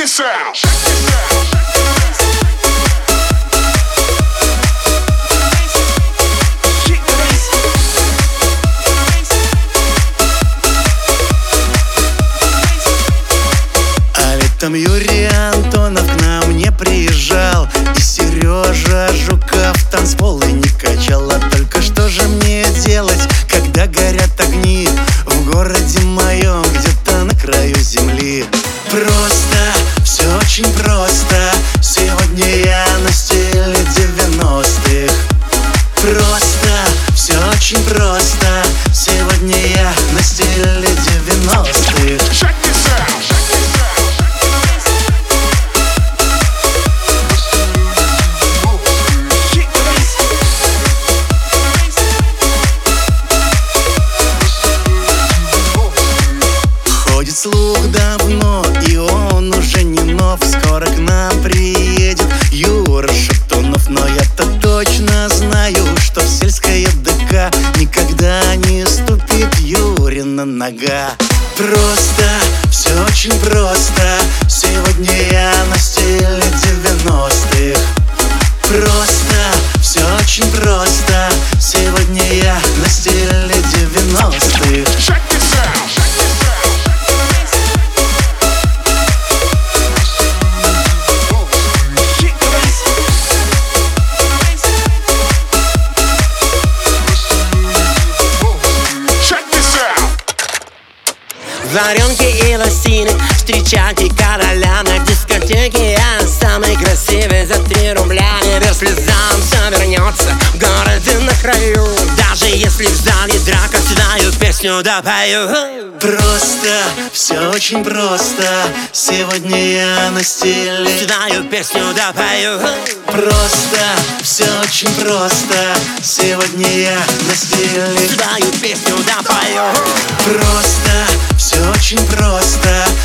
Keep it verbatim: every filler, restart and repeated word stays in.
this out. А летом Юрий Антонов к нам не приезжал, и Сережа Жуков танцполы не качал. А только что же мне делать, когда горят огни в городе моем, где-то на краю земли? Просто, все очень просто. Сегодня я на стиле девяностых. Просто, все очень просто. Сегодня я на стиле девяностых. Check this out. Ходит слух давно, и он уже не нов. Скоро к нам приедет Юра Шатунов. Но я-то точно знаю, что в сельское ДК никогда не ступит Юрина нога. Просто, все очень просто. Сегодня я на стиле девяностых. Просто, все очень просто. Сегодня я на стиле девяностых. Check this out. Варенки и лосины, встречайте короля на дискотеке. Я самый красивый за три рубля. Не без слезам все вернется в городе на краю. Даже если в зале драка, сюда песню допою. Просто, все очень просто. Сегодня я на стиле. Сюда песню допою. Просто, все очень просто. Сегодня я на стиле. Сюда песню допою. Просто, все очень просто.